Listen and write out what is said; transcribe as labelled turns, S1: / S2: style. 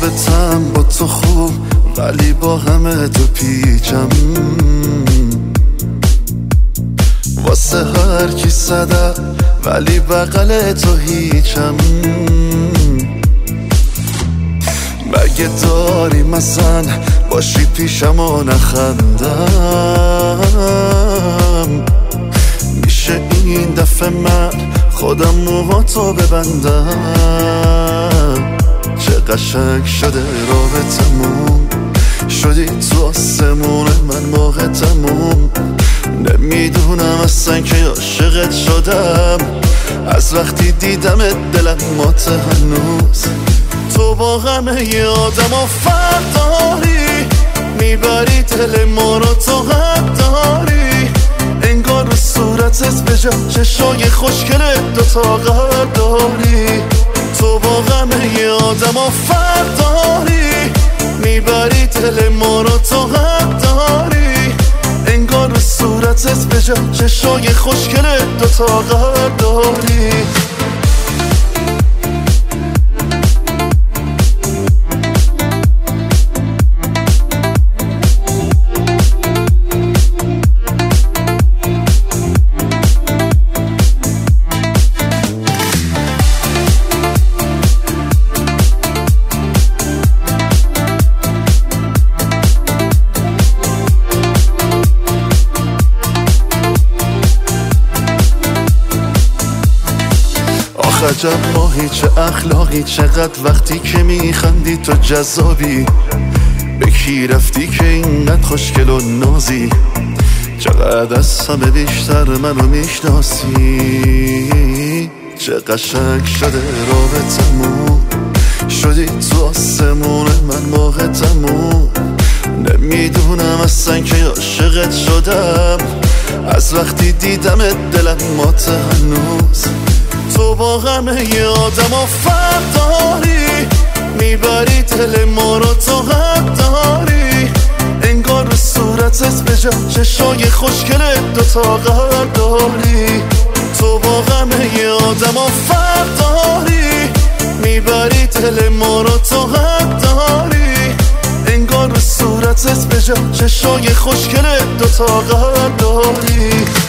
S1: رابطم با تو خوب ولی با همه تو پیچم، واسه هر کی صدق ولی بغل تو هیچم. مگه داری مثلا باشی پیشم و نخندم؟ میشه این دفعه من خودم موهاتو ببندم؟ چه قشنگ شده رابطمون، شدی تو آسمون من موقع تموم. نمیدونم اصلا که عاشقت شدم، از وقتی دیدمت دلم مات هنوز. تو با همه آدم و فرق داری، میبری دل ما رو تو حد داری. انگار رو صورتت به جا چشای خوشگلت دوتا قلب داری. تو با همه آدم و فرق داری، میبری دل ما رو تو حد داری. انگار رو صورتت به جا چشای خوشگلت دوتا قلب داری. عجب ماهی چه اخلاقی، چقدر وقتی که میخندی تو جذابی. به کی رفتی که اینقدر خوشگل و نازی؟ چقدر از همه بیشتر منو میشناسی. چه قشنگ شده رابطمون، شدی تو آسمون من موقع تموم. نمیدونم اصلا که عاشقت شدم، از وقتی دیدمت دلم مات هنوز. تو با همه آدم و فرق داری، میبری دل ما رو تو حد داری. انگار رو صورتت به جا چشای خوشگلت دوتا قلب داری. تو با همه آدم و فرق داری، میبری دل ما رو تو حد داری. انگار رو صورتت به جا چشای خوشگلت دوتا قلب داری.